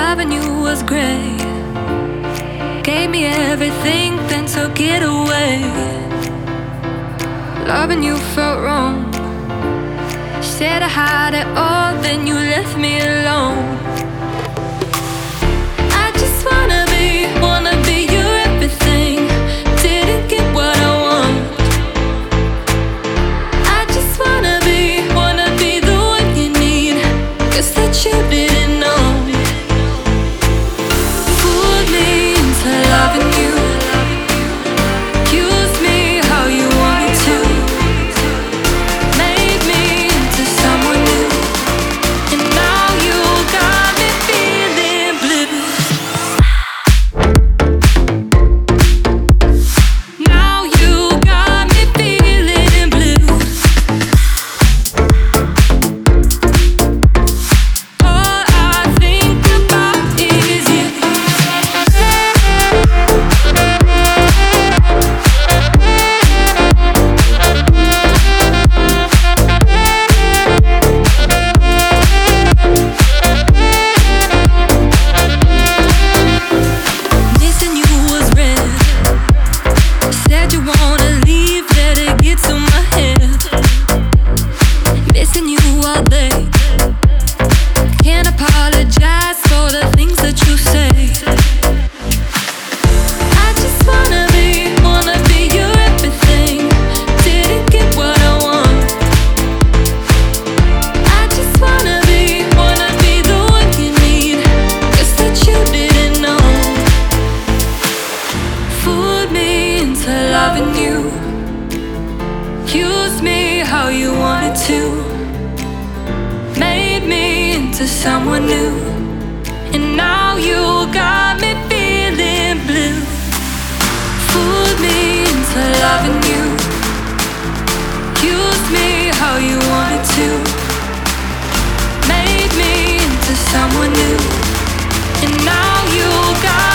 Loving you was great. Gave me everything, then took it away. Loving you felt wrong. Said I had it all, then you left me alone. I just wanna be your everything. Didn't get what I want. I just wanna be the one you need. Guess that you didn't know. Fooled me into loving you. Used me how you wanted to. Made me into someone new. And now you got me feeling blue. Now you got me feeling blue. All I think about is you. Missing you was red. Said you wanna leave, let it get to my head. Missing you all day. Can't apologize for the things that you say. I just wanna be your everything. Didn't get what I want. I just wanna be the one you need. Guess that you didn't know. Fooled me into loving you. Used me how you wanted to. Made me into someone new. And now you got me feeling blue. Fooled me into loving you. Used me how you wanted to. Made me into someone new. And now you got